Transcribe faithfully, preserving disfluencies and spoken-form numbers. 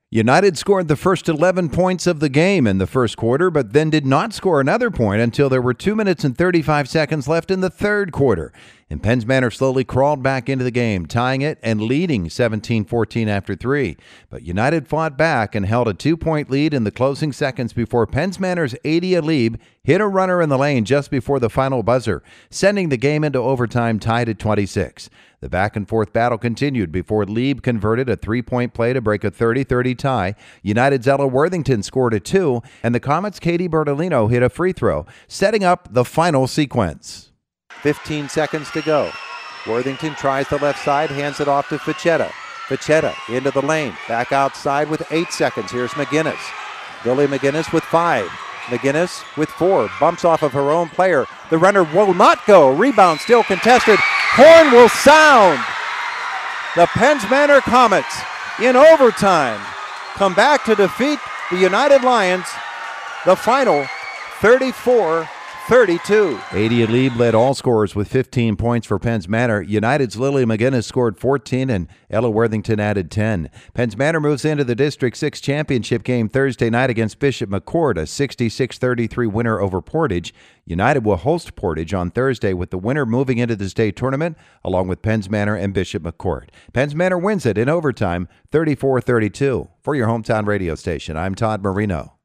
United scored the first eleven points of the game in the first quarter, but then did not score another point until there were two minutes and thirty-five seconds left in the third quarter. And Penns Manor slowly crawled back into the game, tying it and leading seventeen fourteen after three. But United fought back and held a two-point lead in the closing seconds before Penns Manor's Adi Alib hit a runner in the lane just before the final buzzer, sending the game into overtime tied at twenty-six. The back-and-forth battle continued before Lieb converted a three-point play to break a thirty thirty tie. United's Ella Worthington scored a two, and the Comets' Katie Bertolino hit a free throw, setting up the final sequence. fifteen seconds to go. Worthington tries the left side, hands it off to Facetta. Facetta into the lane, back outside with eight seconds. Here's McGinnis. Billy McGinnis with five. McGinnis with four, bumps off of her own player. The runner will not go. Rebound still contested. Horn will sound. The Penns Manor Comets in overtime come back to defeat the United Lions. The final thirty-four thirty-two. Adi Alib led all scorers with fifteen points for Penns Manor. United's Lily McGinnis scored fourteen and Ella Worthington added ten. Penns Manor moves into the District six championship game Thursday night against Bishop McCort, a sixty-six thirty-three winner over Portage. United will host Portage on Thursday, with the winner moving into the state tournament along with Penns Manor and Bishop McCort. Penns Manor wins it in overtime thirty-four thirty-two. For your hometown radio station, I'm Todd Marino.